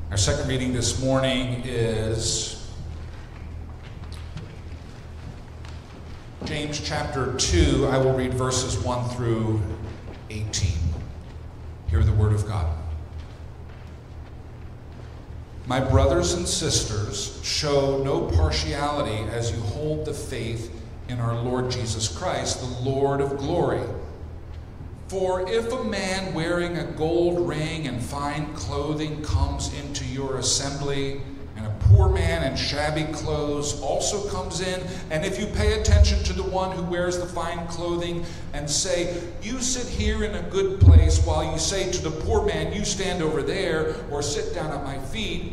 Our second reading this morning is James chapter 2. I will read verses 1 through 18. Hear the word of God. My brothers and sisters, show no partiality as you hold the faith in our Lord Jesus Christ, the Lord of glory. For if a man wearing a gold ring and fine clothing comes into your assembly, and a poor man in shabby clothes also comes in, and if you pay attention to the one who wears the fine clothing and say, you sit here in a good place, while you say to the poor man, you stand over there, or sit down at my feet,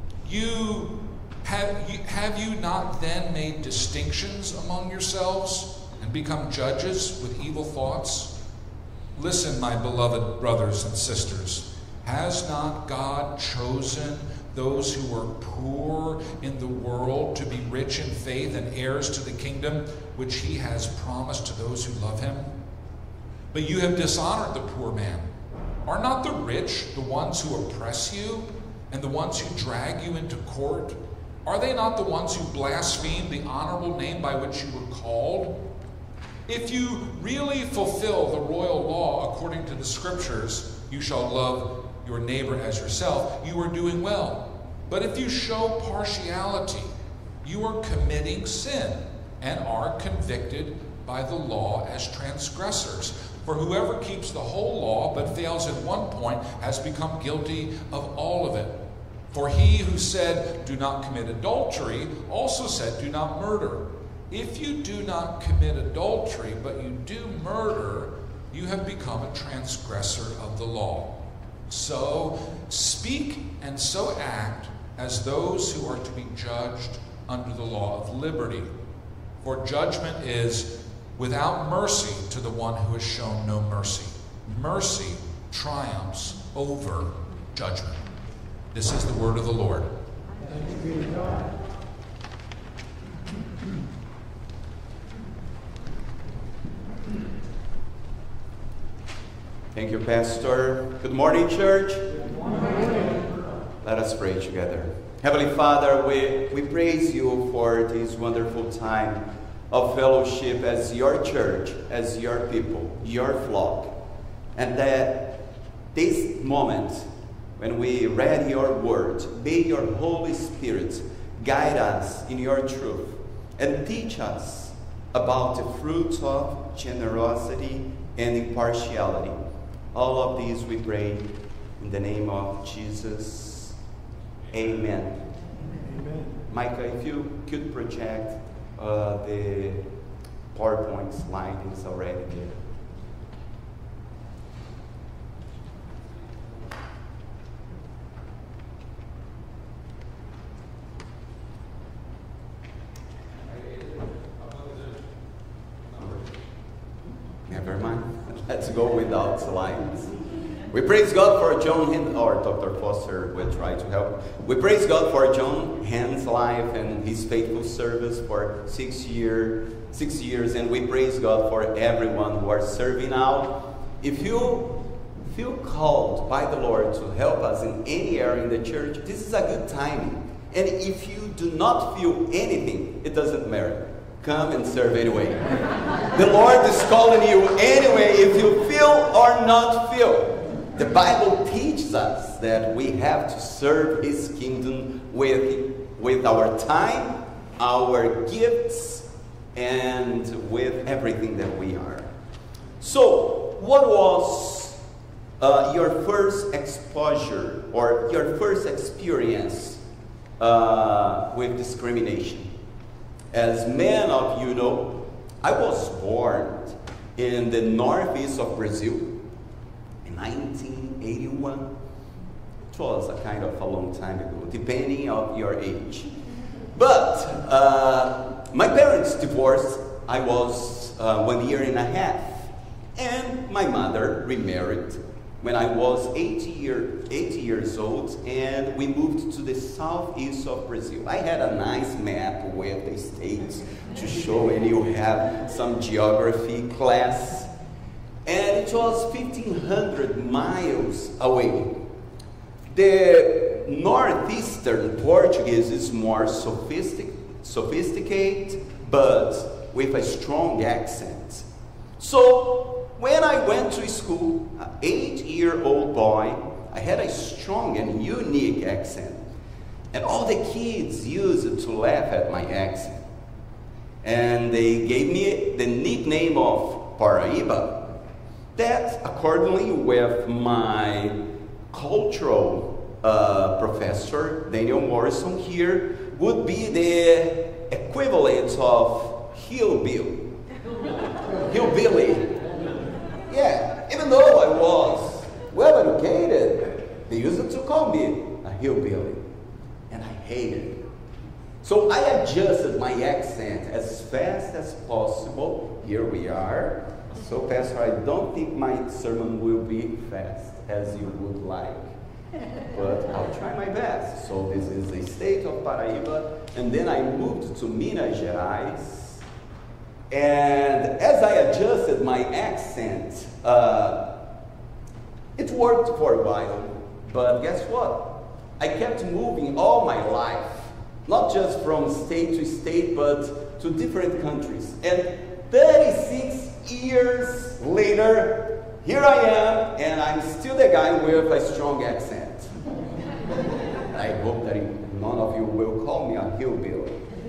have you not then made distinctions among yourselves and become judges with evil thoughts? Listen, my beloved brothers and sisters, has not God chosen those who are poor in the world to be rich in faith and heirs to the kingdom which he has promised to those who love him? But you have dishonored the poor man. Are not the rich the ones who oppress you and the ones who drag you into court? Are they not the ones who blaspheme the honorable name by which you were called? If you really fulfill the royal law according to the scriptures, you shall love your neighbor as yourself, you are doing well. But if you show partiality, you are committing sin and are convicted by the law as transgressors. For whoever keeps the whole law but fails at one point has become guilty of all of it. For he who said, do not commit adultery, also said, do not murder. If you do not commit adultery, but you do murder, you have become a transgressor of the law. So speak and so act as those who are to be judged under the law of liberty. For judgment is without mercy to the one who has shown no mercy. Mercy triumphs over judgment. This is the word of the Lord. Thanks be to God. Thank you, Pastor. Good morning, church. Good morning. Let us pray together. Heavenly Father, we praise you for this wonderful time of fellowship as your church, as your people, your flock. And that this moment when we read your word, may your Holy Spirit guide us in your truth and teach us about the fruits of generosity and impartiality. All of these we pray in the name of Jesus. Amen. Amen. Micah, if you could project the PowerPoint slide, it's already there. Never mind. Let's go without slides. We praise God for John or Dr. Foster will try to help. We praise God for John Hand's life and his faithful service for 6 years, and we praise God for everyone who are serving now. If you feel called by the Lord to help us in any area in the church, this is a good timing. And if you do not feel anything, it doesn't matter. Come and serve anyway. The Lord is calling you anyway, if you feel or not feel. The Bible teaches us that we have to serve His kingdom with our time, our gifts, and with everything that we are. So, what was your first exposure or your first experience with discrimination? As many of you know, I was born in the northeast of Brazil in 1981. It was a kind of a long time ago, depending on your age. But my parents divorced. I was 1 year and a half, and my mother remarried when I was 80 years old, and we moved to the southeast of Brazil. I had a nice map with the states to show, and you have some geography class. And it was 1,500 miles away. The the Northeastern Portuguese is more sophisticated, but with a strong accent. So, when I went to school, an 8-year-old boy, I had a strong and unique accent. And all the kids used to laugh at my accent. And they gave me the nickname of Paraíba. That, accordingly with my cultural professor, Daniel Morrison here, would be the equivalent of hillbilly. Hillbilly. Yeah, even though I was well educated, they used to call me a hillbilly. And I hated it. So I adjusted my accent as fast as possible. Here we are. So, Pastor, I don't think my sermon will be fast as you would like. But I'll try my best. So this is the state of Paraíba. And then I moved to Minas Gerais. And as I adjusted my accent, it worked for a while. But guess what? I kept moving all my life. Not just from state to state, but to different countries. And 36 years later, here I am, and I'm still the guy with a strong accent. I hope that none of you will call me a hillbilly.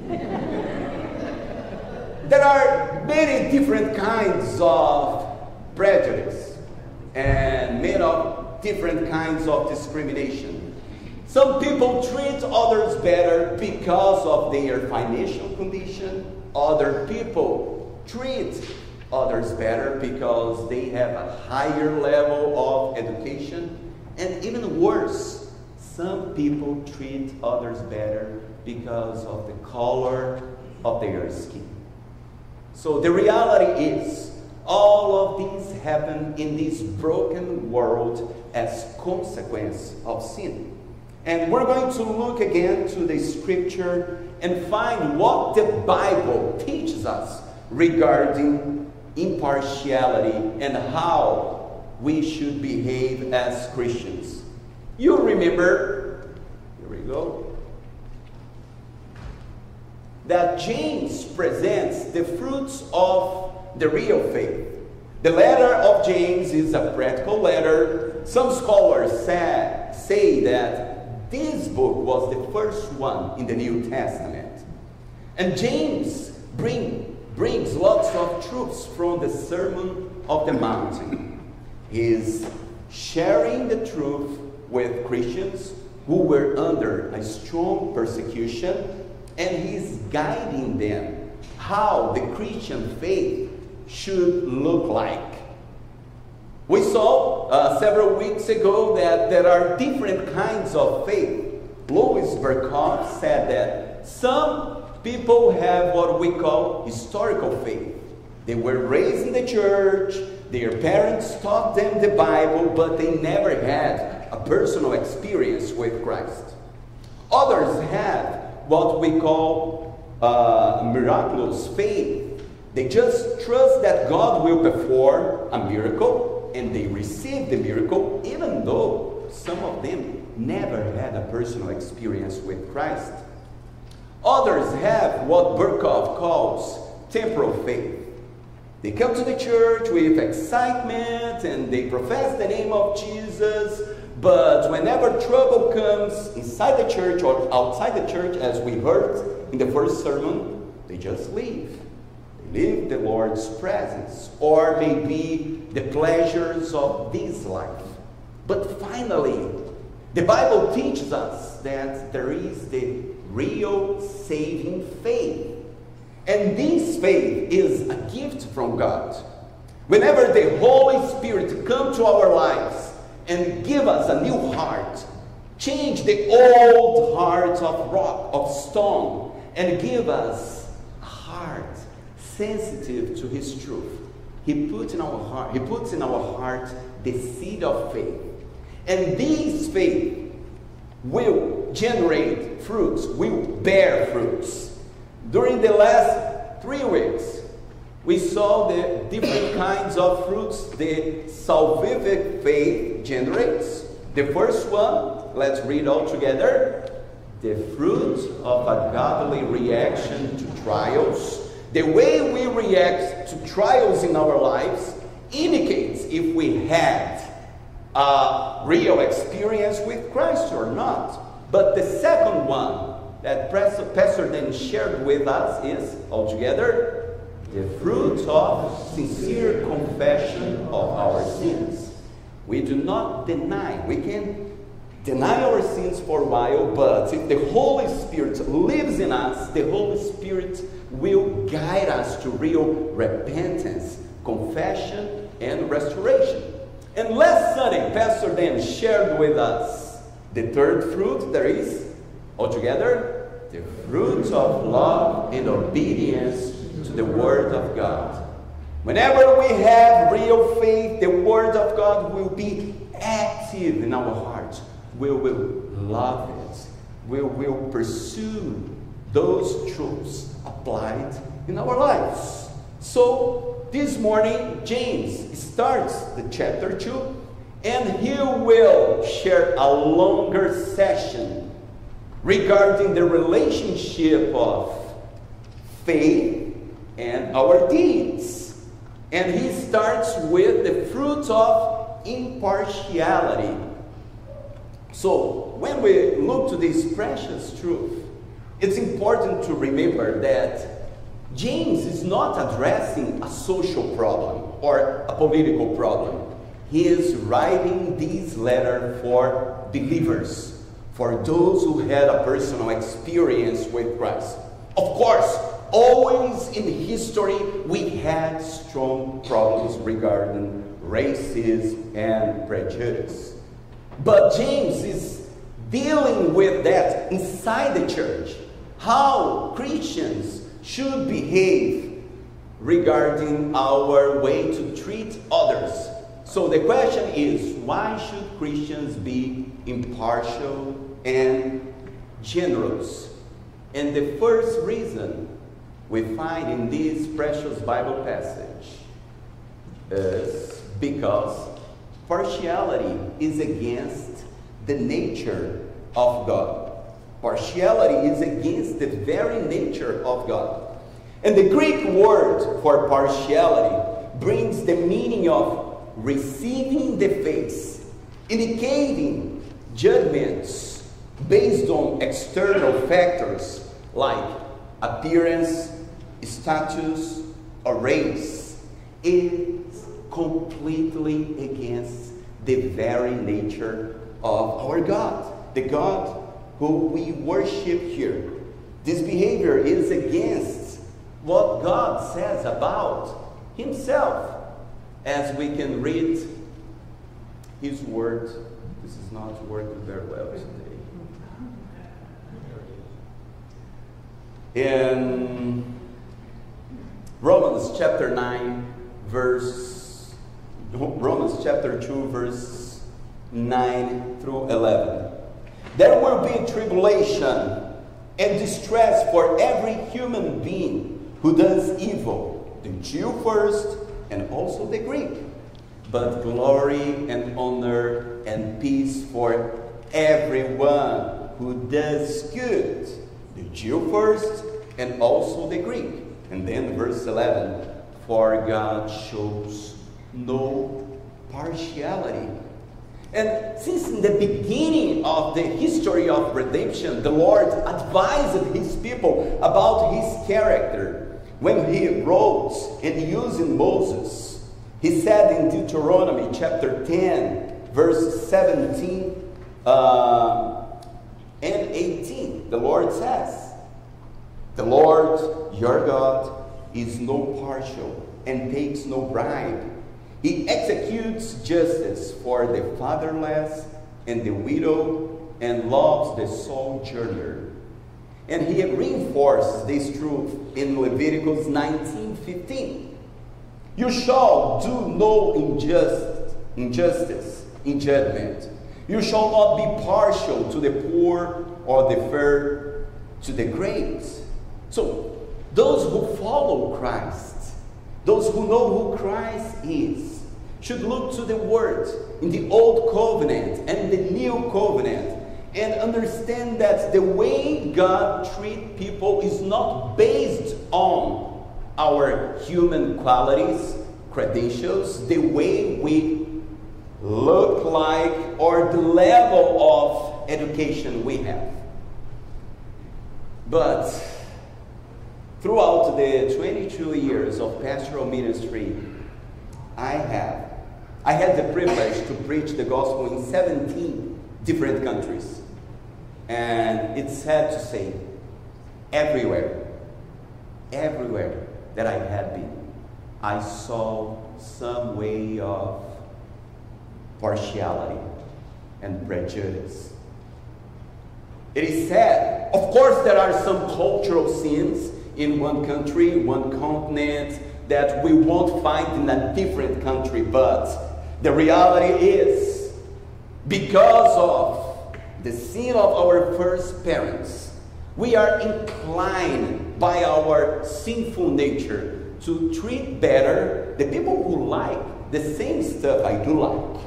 There are many different kinds of prejudice and many of different kinds of discrimination. Some people treat others better because of their financial condition. Other people treat others better because they have a higher level of education. And even worse, some people treat others better because of the color of their skin. So the reality is, all of these happen in this broken world as consequence of sin. And we're going to look again to the scripture and find what the Bible teaches us regarding impartiality and how we should behave as Christians. You remember, here we go, that James presents the fruits of the real faith. The letter of James is a practical letter. Some scholars say that this book was the first one in the New Testament. And James brings lots of truths from the Sermon of the Mount. He's sharing the truth with Christians who were under a strong persecution, and he's guiding them how the Christian faith should look like. We saw several weeks ago that there are different kinds of faith. Louis Berkhoff said that some people have what we call historical faith. They were raised in the church, their parents taught them the Bible, but they never had a personal experience with Christ. Others have what we call miraculous faith. They just trust that God will perform a miracle, and they receive the miracle, even though some of them never had a personal experience with Christ. Others have what Berkhoff calls temporal faith. They come to the church with excitement and they profess the name of Jesus, but whenever trouble comes inside the church or outside the church, as we heard in the first sermon, they just leave. They leave the Lord's presence, or maybe the pleasures of this life. But finally, the Bible teaches us that there is the real saving faith. And this faith is a gift from God. Whenever the Holy Spirit comes to our lives and give us a new heart, change the old heart of rock, of stone, and give us a heart sensitive to His truth. He puts in our heart the seed of faith. And this faith will generate fruits, will bear fruits. During the last 3 weeks, we saw the different kinds of fruits the salvific faith generates. The first one, let's read all together. The fruit of a godly reaction to trials. The way we react to trials in our lives indicates if we had a real experience with Christ or not. But the second one that Pastor Dan shared with us is, altogether, the fruit of sincere confession of our sins. We do not deny. We can deny our sins for a while, but if the Holy Spirit lives in us, the Holy Spirit will guide us to real repentance, confession, and restoration. And last Sunday, Pastor Dan shared with us the third fruit. There is, altogether, the fruit of love and obedience to the Word of God. Whenever we have real faith, the Word of God will be active in our hearts. We will love it. We will pursue those truths applied in our lives. So, this morning, James starts the chapter 2, and he will share a longer session regarding the relationship of faith and our deeds. And he starts with the fruit of impartiality. So, when we look to this precious truth, it's important to remember that James is not addressing a social problem or a political problem. He is writing this letter for believers, for those who had a personal experience with Christ. Of course, always in history we had strong problems regarding racism and prejudice. But James is dealing with that inside the church, how Christians should behave regarding our way to treat others. So the question is, why should Christians be impartial and generous? And the first reason we find in this precious Bible passage is because partiality is against the nature of God. Partiality is against the very nature of God. And the Greek word for partiality brings the meaning of receiving the face, indicating judgments based on external factors like appearance, status, or race. It is completely against the very nature of our God, the God who we worship here. This behavior is against what God says about Himself, as we can read His Word. This is not working very well today. In Romans chapter 2, verse 9 through 11. There will be tribulation and distress for every human being who does evil, the Jew first and also the Greek. But glory and honor and peace for everyone who does good, the Jew first and also the Greek. And then verse 11, for God shows no partiality. And since in the beginning of the history of redemption, the Lord advised His people about His character. When He wrote and using Moses, He said in Deuteronomy chapter 10, verse 17 and 18, the Lord says, the Lord your God is no partial and takes no bribe. He executes justice for the fatherless and the widow and loves the sojourner. And He reinforces this truth in Leviticus 19:15. You shall do no injustice in judgment. You shall not be partial to the poor or defer to the great. So, those who follow Christ, those who know who Christ is, should look to the Word in the Old Covenant and the New Covenant and understand that the way God treats people is not based on our human qualities, credentials, the way we look like, or the level of education we have. But throughout the 22 years of pastoral ministry, I had the privilege to preach the gospel in 17 different countries. And it's sad to say, everywhere that I had been, I saw some way of partiality and prejudice. It is sad. Of course, there are some cultural sins in one country, one continent, that we won't find in a different country. But the reality is, because of the sin of our first parents, we are inclined by our sinful nature to treat better the people who like the same stuff I do like.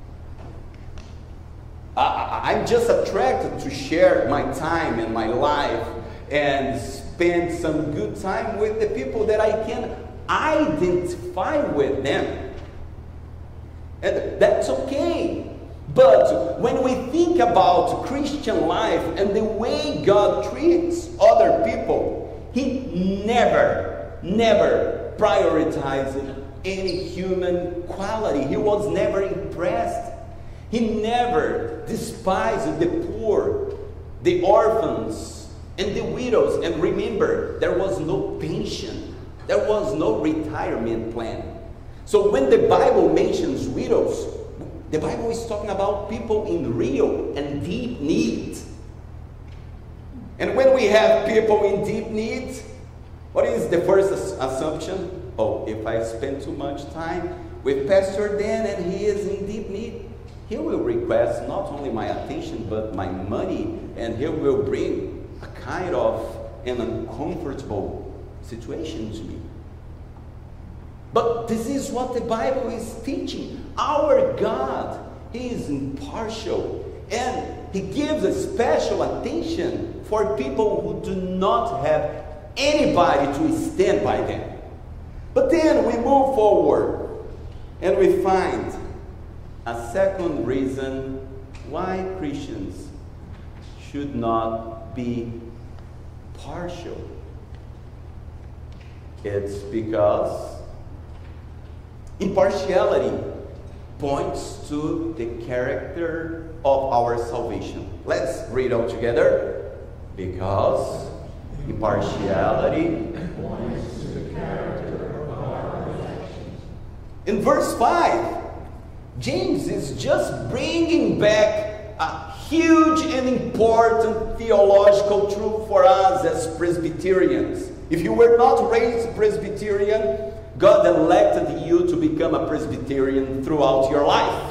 I'm just attracted to share my time and my life and spend some good time with the people that I can identify with them. And that's okay. But when we think about Christian life and the way God treats other people, He never prioritized any human quality. He was never impressed. He never despised the poor, the orphans, and the widows. And remember, there was no pension. There was no retirement plan. So when the Bible mentions widows, the Bible is talking about people in real and deep need. And when we have people in deep need, what is the first assumption? Oh, if I spend too much time with Pastor Dan and he is in deep need, he will request not only my attention but my money, and he will bring a kind of an uncomfortable situation to me. But this is what the Bible is teaching. Our God, He is impartial, and He gives a special attention for people who do not have anybody to stand by them. But then we move forward and we find a second reason why Christians should not be partial. It's because impartiality points to the character of our salvation. Let's read all together. Because impartiality points to the character of our elections. In verse 5, James is just bringing back a huge and important theological truth for us as Presbyterians. If you were not raised Presbyterian, God elected you to become a Presbyterian throughout your life.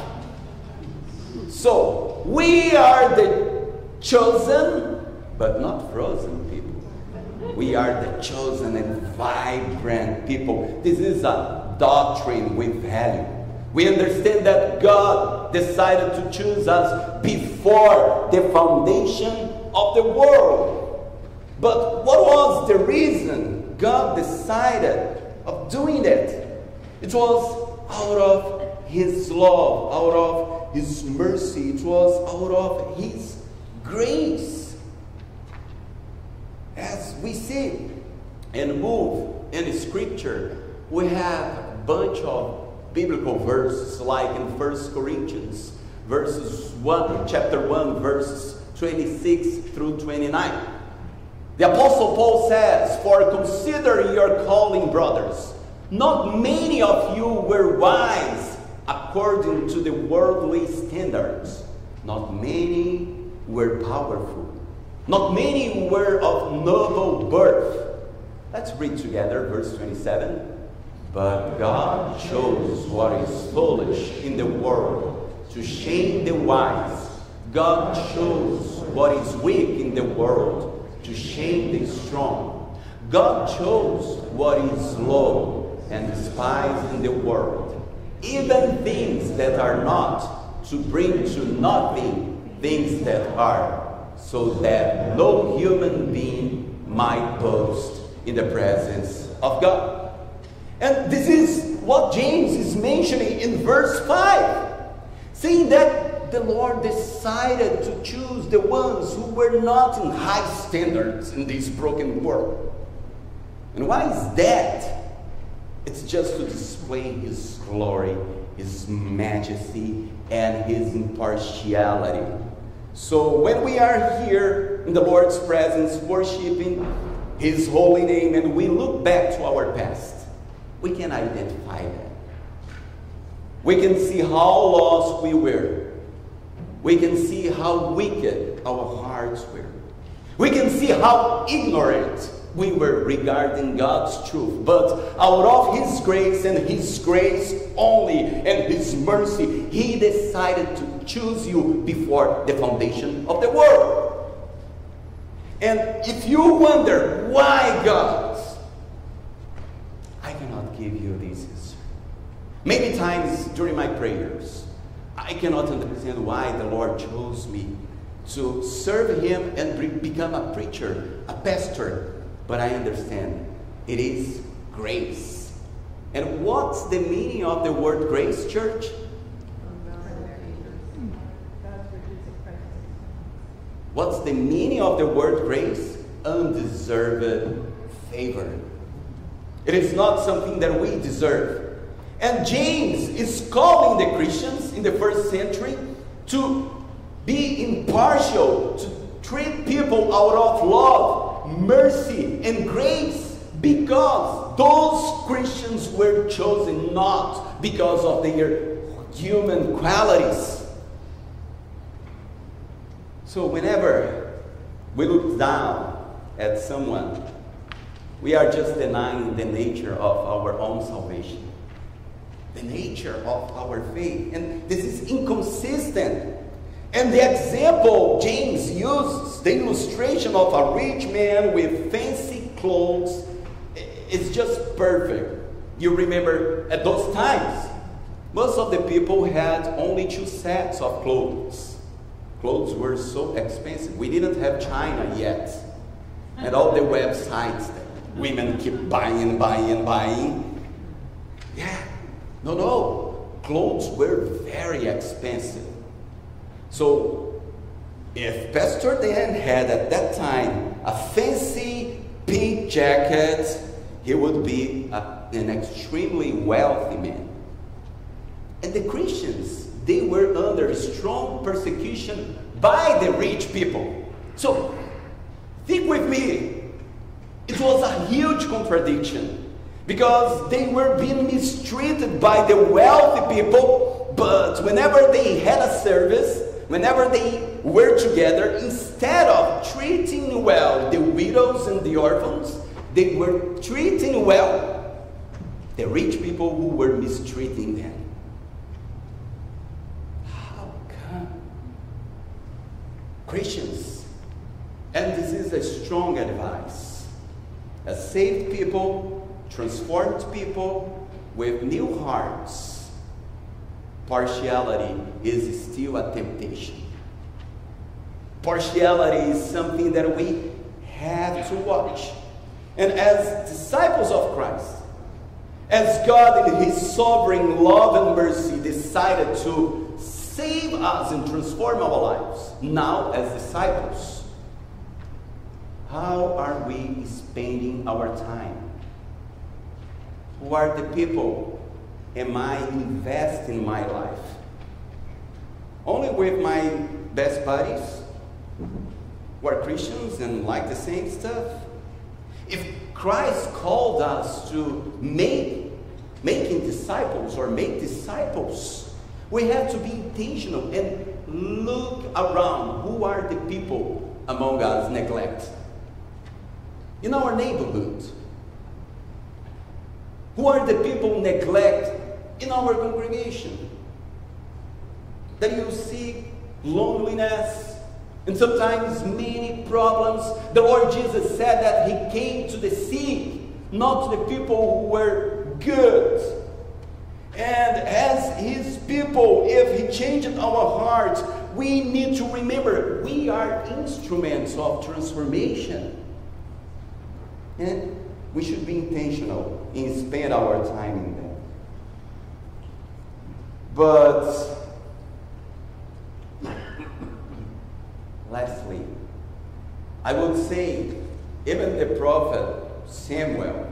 So, we are the chosen, but not frozen people. We are the chosen and vibrant people. This is a doctrine we value. We understand that God decided to choose us before the foundation of the world. But what was the reason God decided of doing it? It was out of His love, out of His mercy. It was out of His grace. As we see and move in Scripture, we have a bunch of biblical verses, like in 1 Corinthians, chapter 1, verses 26 through 29. The Apostle Paul says, "For consider your calling, brothers. Not many of you were wise according to the worldly standards. Not many were powerful. Not many were of noble birth." Let's read together verse 27. "But God chose what is foolish in the world to shame the wise. God chose what is weak in the world to shame the strong. God chose what is low and despised in the world, even things that are not, to bring to nothing things that are, so that no human being might boast in the presence of God. And this is what James is mentioning in verse 5, saying that the Lord decided to choose the ones who were not in high standards in this broken world. And why is that? It's just to display His glory, His majesty, and His impartiality. So when we are here in the Lord's presence, worshiping His holy name, and we look back to our past, we can identify that. We can see how lost we were. We can see how wicked our hearts were. We can see how ignorant we were regarding God's truth. But out of His grace and His grace only and His mercy, He decided to choose you before the foundation of the world. And if you wonder why God, I cannot give you this answer. Many times during my prayers, I cannot understand why the Lord chose me to serve Him and become a preacher, a pastor. But I understand it is grace. And what's the meaning of the word grace, church? What's the meaning of the word grace? Undeserved favor. It is not something that we deserve. And James is calling the Christians in the first century to be impartial, to treat people out of love, mercy, and grace, because those Christians were chosen not because of their human qualities. So whenever we look down at someone, we are just denying the nature of our own salvation, the nature of our faith. And this is inconsistent. And the example James uses, the illustration of a rich man with fancy clothes, is just perfect. You remember at those times, most of the people had only 2 sets of clothes. Clothes were so expensive. We didn't have China yet. And all the websites that women keep buying. Yeah. No. Clothes were very expensive. So, if Pastor Dan had at that time a fancy pink jacket, he would be an extremely wealthy man. And the Christians, they were under strong persecution by the rich people. So, think with me, it was a huge contradiction, because they were being mistreated by the wealthy people, but whenever they had a service, whenever they were together, instead of treating well the widows and the orphans, they were treating well the rich people who were mistreating them. How come? Christians, and this is a strong advice, as saved people, transformed people with new hearts, partiality is still a temptation. Partiality is something that we have to watch. And as disciples of Christ, as God in His sovereign love and mercy decided to save us and transform our lives, now as disciples, how are we spending our time? Who are the people am I investing in my life? Only with my best buddies who are Christians and like the same stuff? If Christ called us to making disciples or make disciples, we have to be intentional and look around. Who are the people among us neglect? In our neighborhood, who are the people neglect in our congregation? That you see loneliness and sometimes many problems. The Lord Jesus said that He came to the sick, not to the people who were good. And as his people, if he changed our hearts, we need to remember we are instruments of transformation. And we should be intentional in spending our time in them. But lastly, I would say, even the prophet Samuel,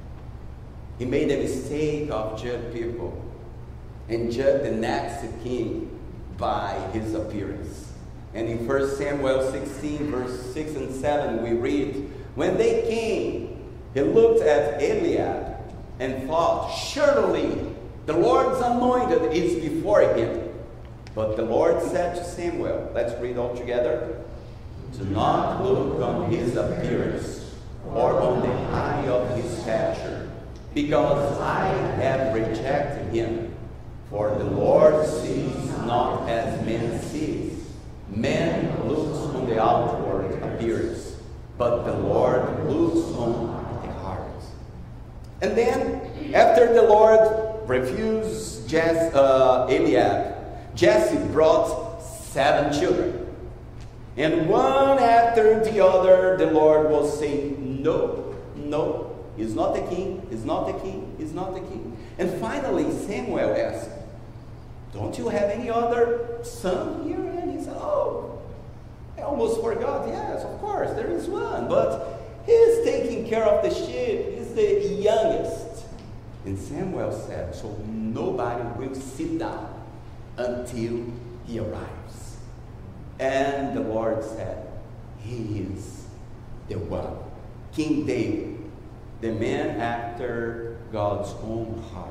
he made a mistake of judging people and judge the next king by his appearance. And in 1 Samuel 16, verse 6 and 7, we read, when they came, he looked at Eliab and thought, surely the Lord's anointed is before him. But the Lord said to Samuel, let's read all together, do not look on his appearance or on the height of his stature, because I have rejected him. For the Lord sees not as man sees. Man looks on the outward appearance, but the Lord looks on the heart. And then, after the Lord refused Eliab, Jesse brought 7 children. And one after the other, the Lord will say, no, no, he's not the king, he's not the king, he's not the king. And finally, Samuel asked, don't you have any other son here? And he said, oh, I almost forgot. Yes, of course, there is one. But he's taking care of the sheep. He's the youngest. And Samuel said, so nobody will sit down until he arrives. And the Lord said, he is the one. King David, the man after God's own heart.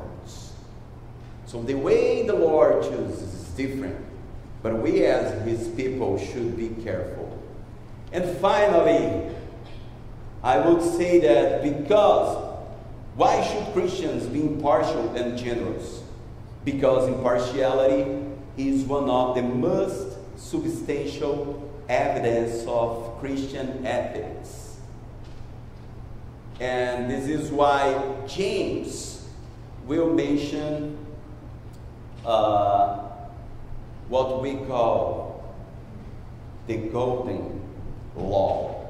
So the way the Lord chooses is different, but we as his people should be careful. And finally, I would say that why should Christians be impartial and generous? Because impartiality is one of the most substantial evidence of Christian ethics. And this is why James will mention what we call the golden law.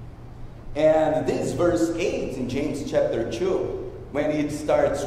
And this verse 8 in James chapter 2, when it starts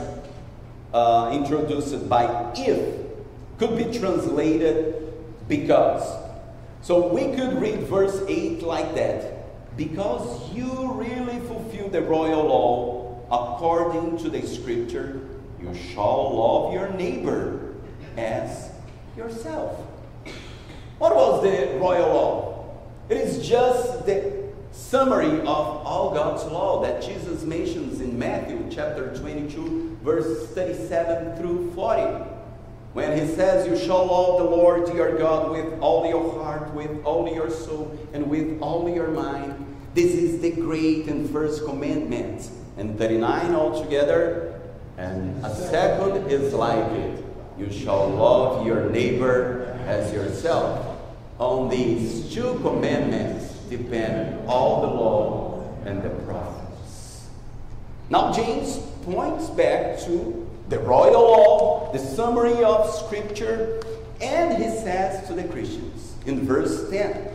introduced by if, could be translated because. So we could read verse 8 like that. Because you really fulfill the royal law according to the scripture, you shall love your neighbor as yourself. What was the royal law? It is just the summary of all God's law that Jesus mentions in Matthew chapter 22, verse 37 through 40. When he says, you shall love the Lord your God with all your heart, with all your soul, and with all your mind. This is the great and first commandment. And 39 altogether. And a second is like it. You shall love your neighbor as yourself. On these 2 commandments depend all the law and the prophets. Now James points back to the royal law, the summary of scripture, and he says to the Christians in verse 10,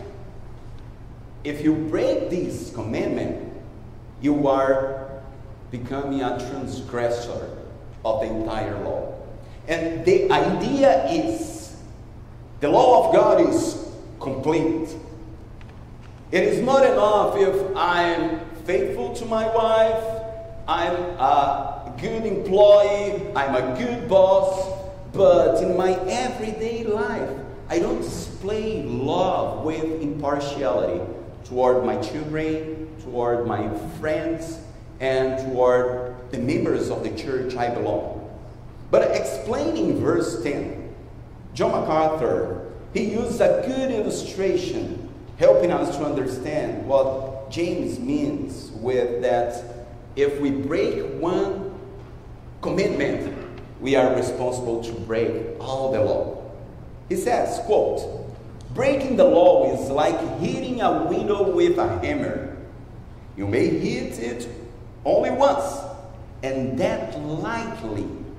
if you break this commandment, you are becoming a transgressor of the entire law. And the idea is, the law of God is complete. It is not enough if I'm faithful to my wife, I'm a good employee, I'm a good boss, but in my everyday life, I don't display love with impartiality toward my children, toward my friends, and toward the members of the church I belong. But explaining verse 10, John MacArthur, he used a good illustration, helping us to understand what James means with that if we break one commitment, we are responsible to break all the law. He says, quote, breaking the law is like hitting a window with a hammer. You may hit it only once, and that lightly,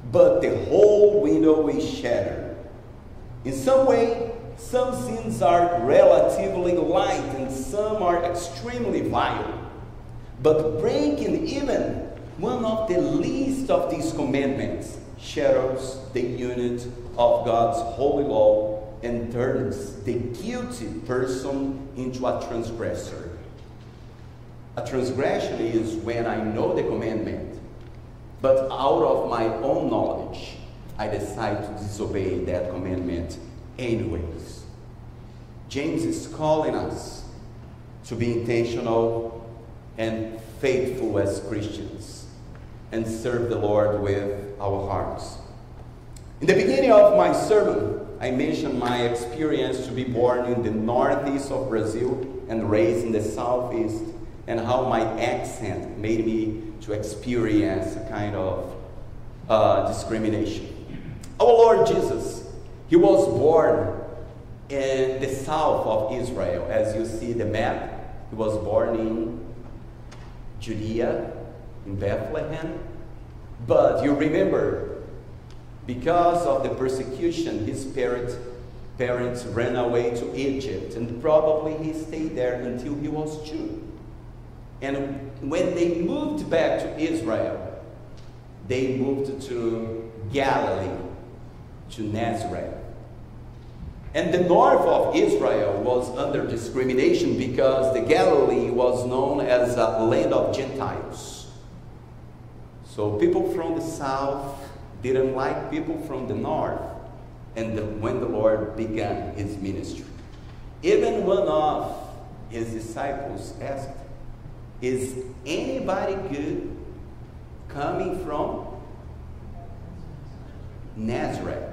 but the whole window is shattered. In some way, some sins are relatively light and some are extremely vile. But breaking even one of the least of these commandments shatters the unit of God's holy law and turns the guilty person into a transgressor. A transgression is when I know the commandment, but out of my own knowledge, I decide to disobey that commandment anyways. James is calling us to be intentional and faithful as Christians and serve the Lord with our hearts. In the beginning of my sermon, I mentioned my experience to be born in the northeast of Brazil and raised in the southeast, and how my accent made me to experience a kind of discrimination. Our Lord Jesus, He was born in the south of Israel. As you see the map, He was born in Judea, in Bethlehem. But you remember, because of the persecution, his parents ran away to Egypt, and probably he stayed there until he was 2. And when they moved back to Israel, they moved to Galilee, to Nazareth. And the north of Israel was under discrimination because the Galilee was known as a land of Gentiles. So people from the south didn't like people from the north. And when the Lord began his ministry, even one of his disciples asked, "Is anybody good coming from Nazareth?"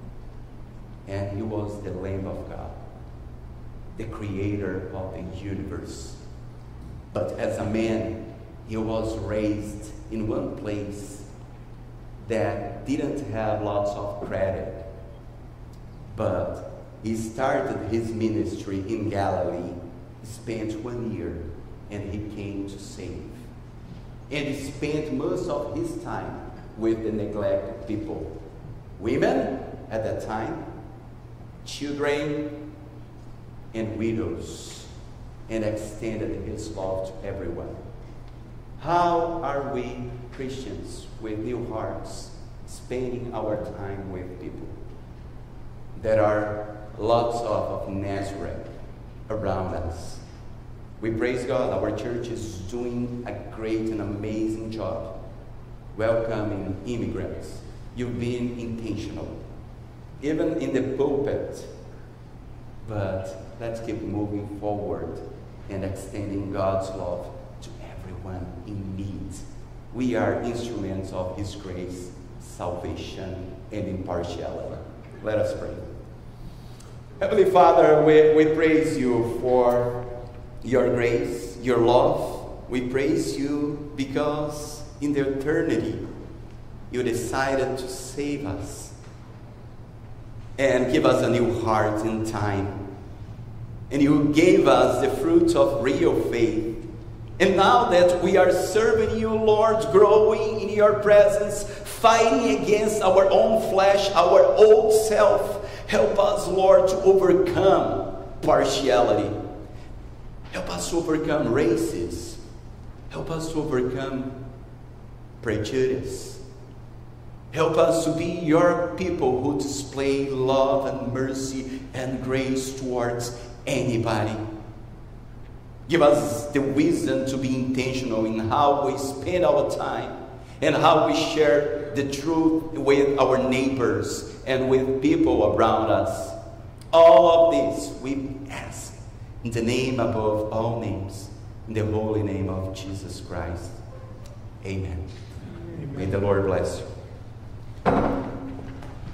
And he was the Lamb of God, the creator of the universe. But as a man, he was raised in one place that didn't have lots of credit. But he started his ministry in Galilee, spent 1 year, and he came to save. And he spent most of his time with the neglected people. Women at that time, children, and widows, and extended his love to everyone. How are we Christians with new hearts spending our time with people? There are lots of Nazareth around us. We praise God. Our church is doing a great and amazing job welcoming immigrants. You've been intentional, even in the pulpit. But let's keep moving forward and extending God's love to everyone in need. We are instruments of His grace, salvation, and impartiality. Let us pray. Heavenly Father, we praise you for your grace, your love. We praise you because in the eternity, you decided to save us and give us a new heart in time. And you gave us the fruit of real faith. And now that we are serving you, Lord, growing in your presence, fighting against our own flesh, our old self, help us, Lord, to overcome partiality. Help us to overcome races. Help us to overcome prejudice. Help us to be your people who display love and mercy and grace towards anybody. Give us the wisdom to be intentional in how we spend our time and how we share the truth with our neighbors and with people around us. All of this we ask in the name above all names, in the holy name of Jesus Christ. Amen. May the Lord bless you.